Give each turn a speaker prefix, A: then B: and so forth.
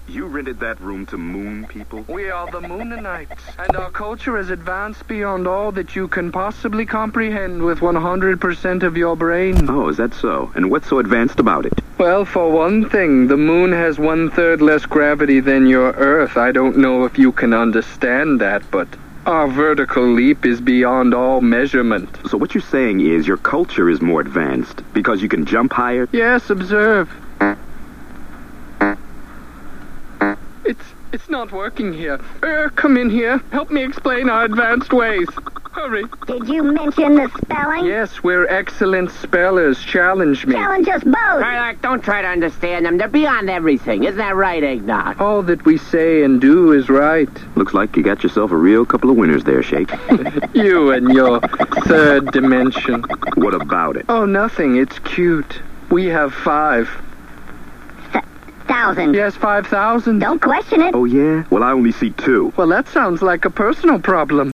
A: You rented that room to moon people?
B: We are the Moonanites, and our culture is advanced beyond all that you can possibly comprehend with 100% of your brain.
A: Oh, is that so? And what's so advanced about it?
B: Well, for one thing, the moon has 1/3 less gravity than your Earth. I don't know if you can understand that, but our vertical leap is beyond all measurement.
A: So what you're saying is your culture is more advanced because you can jump higher?
B: Yes, observe. It's not working here. Come in here. Help me explain our advanced ways. Hurry.
C: Did you mention the spelling?
B: Yes, we're excellent spellers. Challenge me.
C: Challenge us both.
D: Shylock, don't try to understand them. They're beyond everything. Isn't that right, Eggnog?
B: All that we say and do is right.
A: Looks like you got yourself a real couple of winners there, Shake.
B: You and your third dimension.
A: What about it?
B: Oh, nothing. It's cute. We have 5.
C: 1,000.
B: Yes, 5,000.
C: Don't question it.
A: Oh, yeah? Well, I only see 2.
B: Well, that sounds like a personal problem.